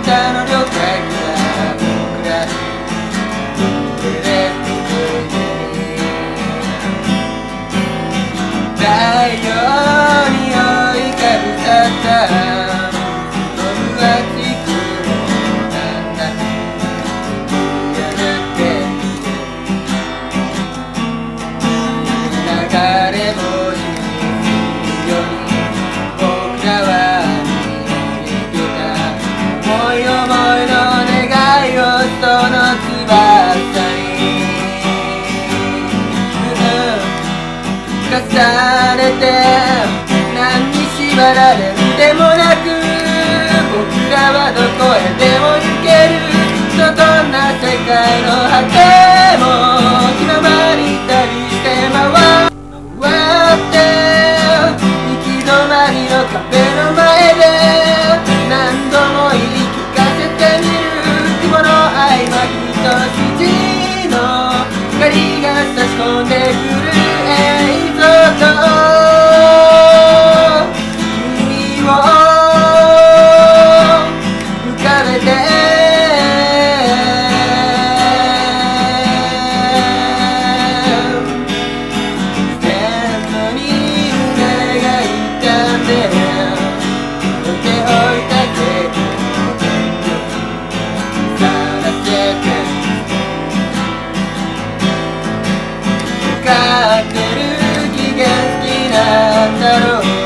たの旅客が僕ら太陽に追いかぶさった僕はつくもなんだやって流れ星により僕らは逃げた思い思いの願いをその翼に重ねて何に縛られるでもなく僕らはどこへでも行けるそんな世界の果ても気ままに旅して回って行き止まりの壁の前で何度も言い聞かせてみる雲の合間一筋の光が差し込んでくる映像と海を浮かべてステンドに夢がいたんで置いておいたけど探せて分かってる気が好きなんだろう